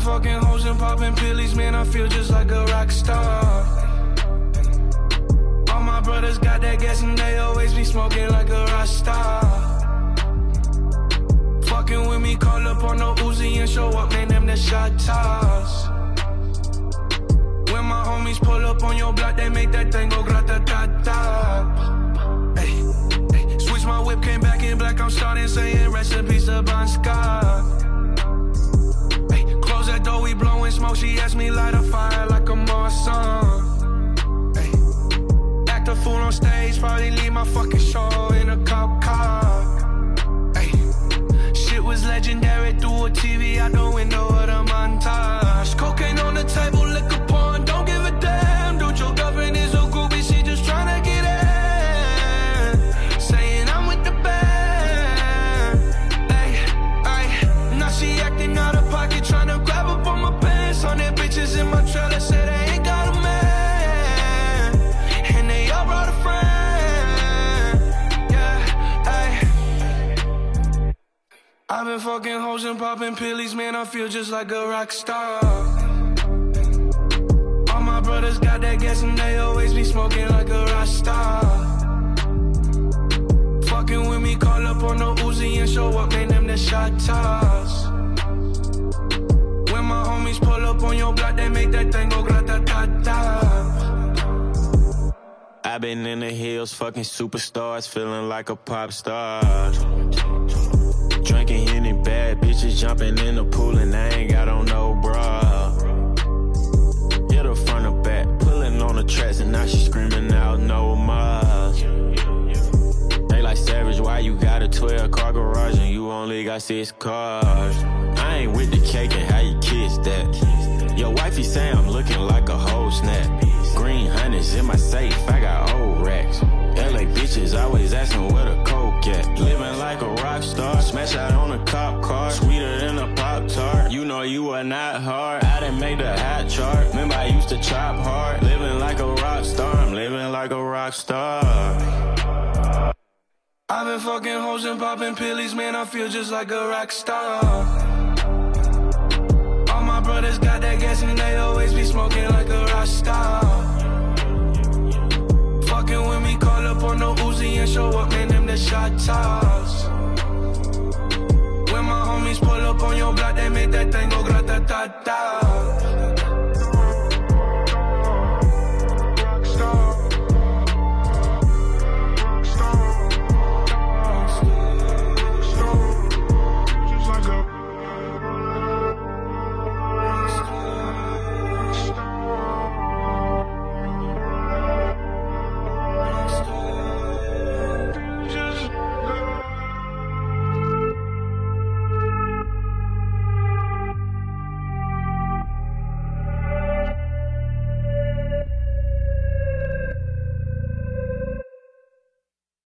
fucking hoes and popping pillies, man, I feel just like a rock star. All my brothers got that gas and they always be smoking like a rock star. Fucking with me, call up on no Uzi and show up, man, them the shot toss. When my homies pull up on your block, they make that thing go grata-ta-ta. Hey, hey, switch my whip, came back in black, I'm starting saying recipes to Bon Scott. Hey, close that door, we blowing smoke, she asked me light a fire like a Marsan. Hey, act a fool on stage, probably leave my fucking show in a cop car. Hey, shit was legendary, through a TV out the window of the montage. Cocaine on the table, liquor porn, don't give a damn. Dude, your girlfriend is a groupie, she just tryna get in. Saying I'm with the band. Ay, ay, now she acting out of pocket, tryna grab up on my pants. 100 bitches in my trailer, say they ain't got a man. And they all brought a friend. Yeah, ay. I've been fucking hoes and popping pillies, man, I feel just like a rock star. All my brothers got that gas and they always be smoking like a rock star. Fucking with me, call up on no Uzi and show up, man, them the shot toss. When my homies pull up on your block, they make that thing go grata-ta-ta. I've been in the hills, fucking superstars, feeling like a pop star. Drinking any bad bitches, jumping in the pool and I ain't got on no bra. Hit her front or back, pulling on the tracks and now she screaming out no more. They like Savage, why you got a 12-car garage and you only got 6 cars? I ain't with the cake and how you kiss that. Your wifey say I'm looking like a whole snap. Green hundreds in my safe, I got old racks. LA bitches always asking where the coke at. Living like a rock star, smash out on a cop car, sweeter than a Pop-Tart. You know you are not hard, I done made the hot chart. Remember I used to chop hard, living like a rock star, I'm living like a rock star. I've been fucking hoes and popping pillies, man, I feel just like a rock star. All my brothers got that gas and they always be smoking like a rock star. Fucking with me, call up on no Uzi and show up, man, them the shot toss. When my homies pull up on your block, they make that thing go grata-ta-ta.